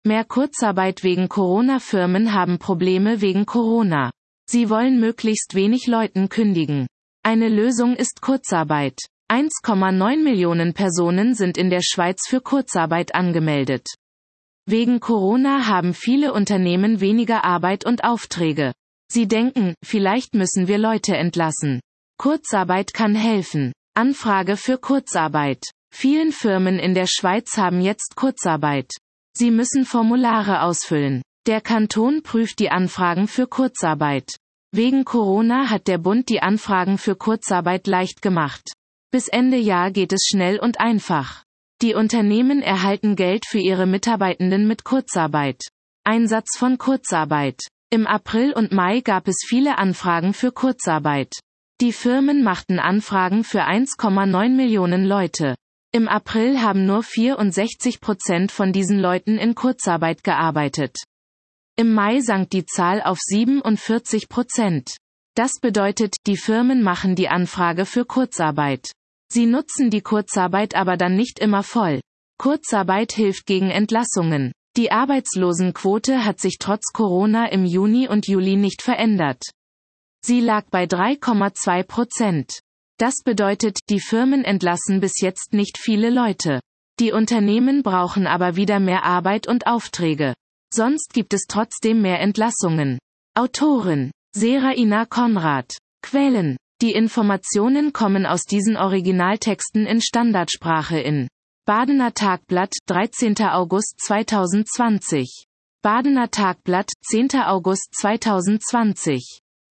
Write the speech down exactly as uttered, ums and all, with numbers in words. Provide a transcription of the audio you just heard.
Mehr Kurzarbeit wegen Corona. Firmen haben Probleme wegen Corona. Sie wollen möglichst wenig Leuten kündigen. Eine Lösung ist Kurzarbeit. eins Komma neun Millionen Personen sind in der Schweiz für Kurzarbeit angemeldet. Wegen Corona haben viele Unternehmen weniger Arbeit und Aufträge. Sie denken, vielleicht müssen wir Leute entlassen. Kurzarbeit kann helfen. Anfrage für Kurzarbeit. Vielen Firmen in der Schweiz haben jetzt Kurzarbeit. Sie müssen Formulare ausfüllen. Der Kanton prüft die Anfragen für Kurzarbeit. Wegen Corona hat der Bund die Anfragen für Kurzarbeit leicht gemacht. Bis Ende Jahr geht es schnell und einfach. Die Unternehmen erhalten Geld für ihre Mitarbeitenden mit Kurzarbeit. Einsatz von Kurzarbeit. Im April und Mai gab es viele Anfragen für Kurzarbeit. Die Firmen machten Anfragen für eins Komma neun Millionen Leute. Im April haben nur vierundsechzig Prozent von diesen Leuten in Kurzarbeit gearbeitet. Im Mai sank die Zahl auf siebenundvierzig Prozent. Das bedeutet, die Firmen machen die Anfrage für Kurzarbeit. Sie nutzen die Kurzarbeit aber dann nicht immer voll. Kurzarbeit hilft gegen Entlassungen. Die Arbeitslosenquote hat sich trotz Corona im Juni und Juli nicht verändert. Sie lag bei drei Komma zwei Prozent. Das bedeutet, die Firmen entlassen bis jetzt nicht viele Leute. Die Unternehmen brauchen aber wieder mehr Arbeit und Aufträge. Sonst gibt es trotzdem mehr Entlassungen. Autorin: Seraina Konrad. Quellen: Die Informationen kommen aus diesen Originaltexten in Standardsprache in Badener Tagblatt, dreizehnter August zweitausendzwanzig. Badener Tagblatt, zehnter August zweitausendzwanzig.